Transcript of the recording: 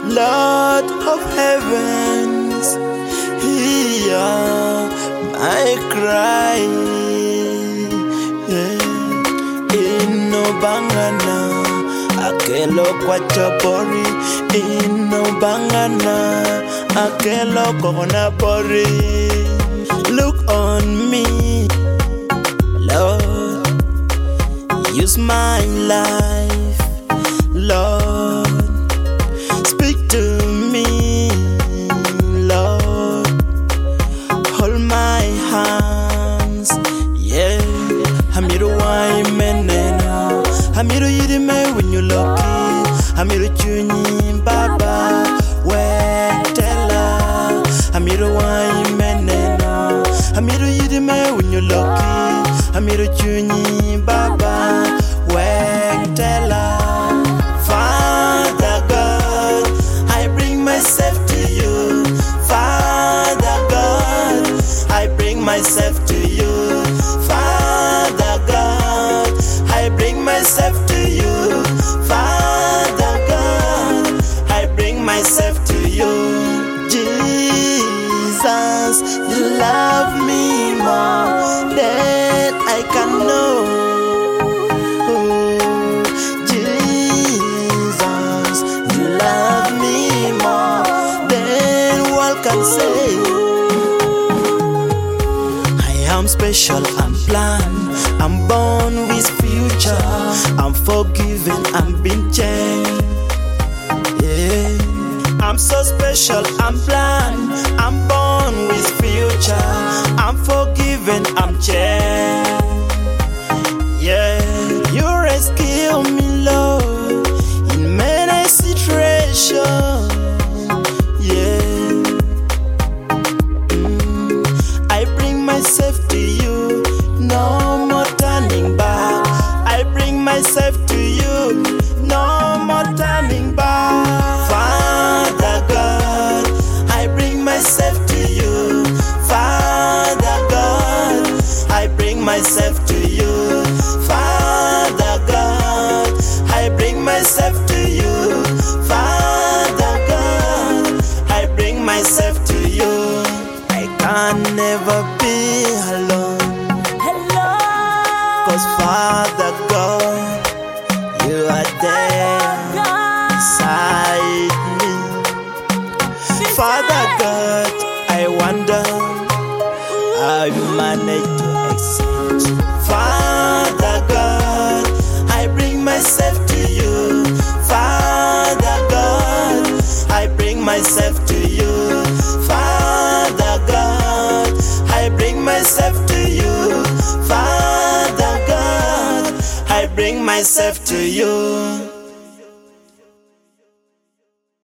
Lord of heavens, hear my cry. Ino bangana, akelo kwa chapori. Ino bangana, akelo kona pori. Look on me, Lord, use my life, Lord. Speak to me, Lord. Hold my hands, yeah. Hamiru wai menena, hamiru yidime when you lucky, hamiru chuni baba, wetela. Hamiru wai menena, hamiru yidime when you lucky, hamiru chuni baba, wetela. Myself to you, Father God. I bring myself to you, Father God. I bring myself to you. Jesus, you love me more than I can know. Jesus, you love me more than one can say. I'm special, I'm planned, I'm born with future, I'm forgiven, I'm been changed. Yeah, I'm so special, I'm planned, I'm born with future, I'm forgiven, I'm changed. Yeah, you rescue me, Lord, in many situations. Myself to you, no more turning back. I bring myself to you, no more turning back. Father God, I bring myself to you. Father God, I bring myself to you. Father God, I bring myself to you. Father God, I bring myself to you. I can never be alone. Hello, 'cause Father God, you are there beside me. Father God, I wonder how you manage to accept. Father God, I bring myself to you. Father God, I bring myself to you. Father God, I bring myself to you. Father God, I bring myself to you.